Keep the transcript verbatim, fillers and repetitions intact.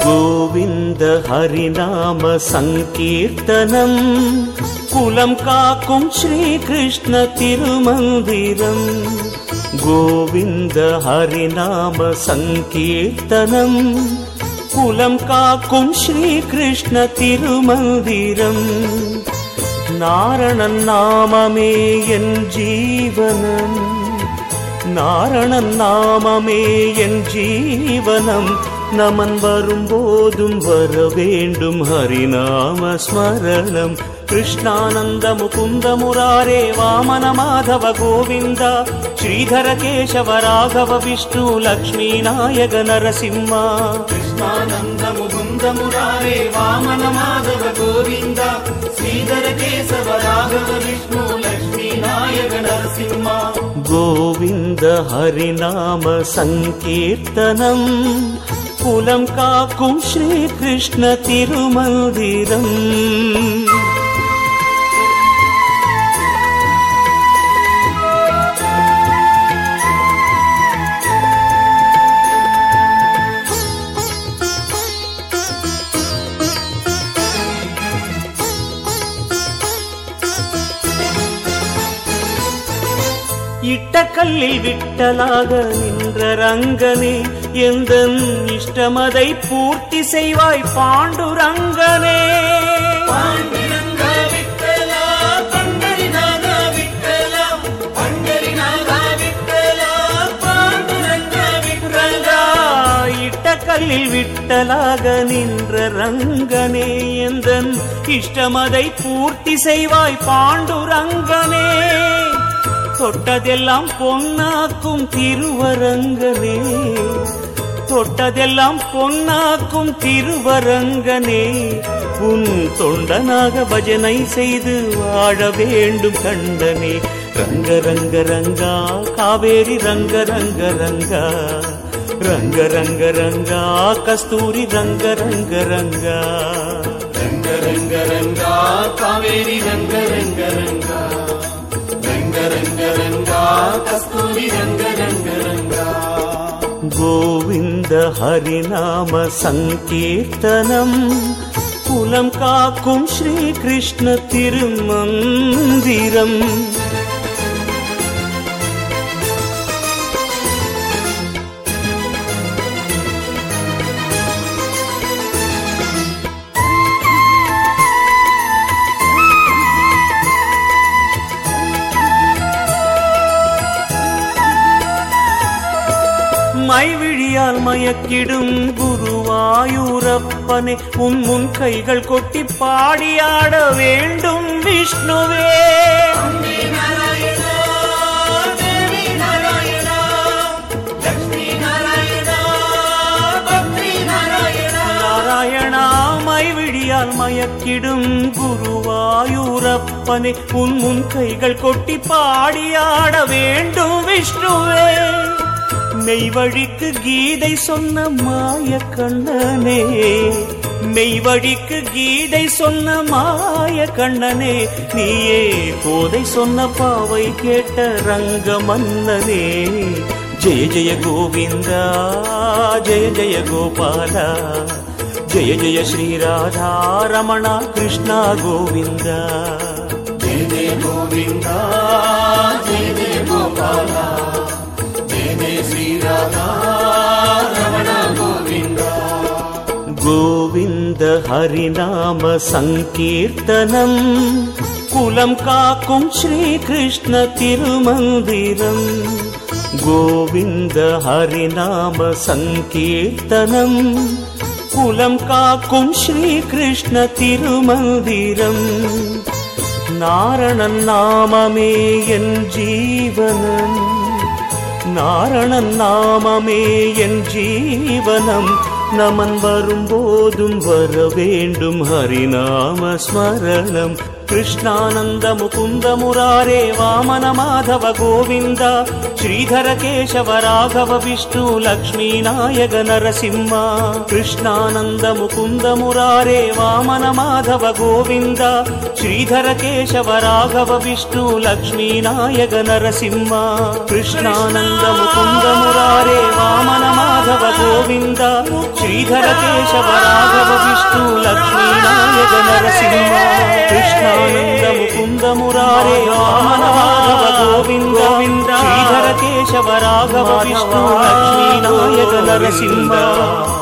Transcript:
கோவிந்த ஹரிநாம சங்கீர்த்தனம் குலம் காக்கும் ஸ்ரீ கிருஷ்ண திருமந்திரம். கோவிந்த ஹரிநாம சங்கீர்த்தனம் குலம் காக்கும் ஸ்ரீ கிருஷ்ண திருமந்திரம். நாரணன் நாமமே என் ஜீவனம், நாரணன் நாமமே என் ஜீவனம். நமன் வரும்போதும் வர வேண்டும் ஹரிநாம ஸ்மரணம். கிருஷ்ணானந்த முகுந்த முராரே வாமன மாதவ கோவிந்தா ஸ்ரீதர கேசவ ராகவ விஷ்ணு லக்ஷ்மீ நாயக நரசிம்மா. கிருஷ்ணானந்த முகுந்த முராரே வாமன மாதவ கோவிந்தா ஸ்ரீதர கேசவ ராகவ விஷ்ணு லக்ஷ்மீ நாயக நரசிம்மா. கோவிந்த ஹரிநாம சங்கீர்த்தனம் குலம் காக்கும் ஸ்ரீ கிருஷ்ண திருமந்திரம். இட்ட கல்லில் விட்டலாக நின்ற ரங்கனே எந்தன் இஷ்டமதை பூர்த்தி செய்வாய் பாண்டுரங்கனே. இட்ட கல்லில் விட்டலாக நின்ற ரங்கனே எந்தன் இஷ்டமதை பூர்த்தி செய்வாய் பாண்டுரங்கனே. தொட்டதெல்லாம் பொன்னாக்கும் திருவரங்கனே, தொட்டதெல்லாம் பொன்னாக்கும் திருவரங்கனே. உன் தொண்டனாக பஜனை செய்து வாழ வேண்டும் கண்டனே. ரங்க ரங்க ரங்கா காவேரி ரங்க ரங்க ரங்கா, ரங்க ரங்க ரங்கா கஸ்தூரி ரங்க ரங்க ரங்கா. ரங்க ரங்க ரங்கா காவேரி ரங்க ரங்க ரங்கா, ரங்க ரங்க ரங்கா கஸ்தூரி ரங்க ரங்க ரங்கா. கோவிந்த ஹரிநாம சங்கீர்த்தனம் குலம் காக்கும் ஸ்ரீ கிருஷ்ண திருமந்திரம். மைவிழியால் மயக்கிடும் குருவாயூரப்பனே உன் முன் கைகள் கொட்டி பாடியாட வேண்டும் விஷ்ணுவே. நாராயணா மைவிழியால் மயக்கிடும் குருவாயூரப்பனே உன் முன் கைகள் கொட்டி பாடியாட வேண்டும் விஷ்ணுவே. மெய்வழிக்கு கீதை சொன்ன மாய கண்ணனே, மெய்வழிக்கு கீதை சொன்ன மாய கண்ணனே. நீயே போதை சொன்ன பாவை கேட்ட ரங்க மன்னனே. ஜெய ஜெய கோவிந்தா ஜெய ஜெய கோபாலா, ஜெய ஜெய ஸ்ரீராதா ரமணா கிருஷ்ணா கோவிந்தா. ஜெய ஜெய கோவிந்தா ஜெய ஜெய கோபாலா, கோவிந்த ஹரிநாம சங்கீர்த்தனம் குலம் காக்கும் ஸ்ரீ கிருஷ்ண திருமந்திரம். கோவிந்த ஹரிநாம சங்கீர்த்தனம் குலம் காக்கும் ஸ்ரீ கிருஷ்ண திருமந்திரம். நாரணன் நாமமே என் ஜீவனம், நாரணன் நாமமே என் ஜீவனம். நமன் வரும்போதும் வர வேண்டும் ஹரிநாம ஸ்மரணம். కృష్ణానంద ముకుంద మురారే వామన మాధవ గోవింద శ్రీధర కేశవ రాఘవ విష్ణు లక్ష్మీ నాయక నరసింహ కృష్ణానంద ముకుంద మురారే వామన మాధవ గోవింద శ్రీధర కేశవ రాఘవ విష్ణు లక్ష్మీ నాయక నరసింహ కృష్ణానంద ముకుంద మురారే వామన మాధవ గోవింద శ్రీధర కేశవ రాఘవ విష్ణు లక్ష్మీ నాయక నరసింహ కృష్ణానంద ముకుంద మురారే వామన మాధవ గోవింద శ్రీధర కేశవ రాఘవ విష్ణు లక్ష్మీ నాయక నరసింహ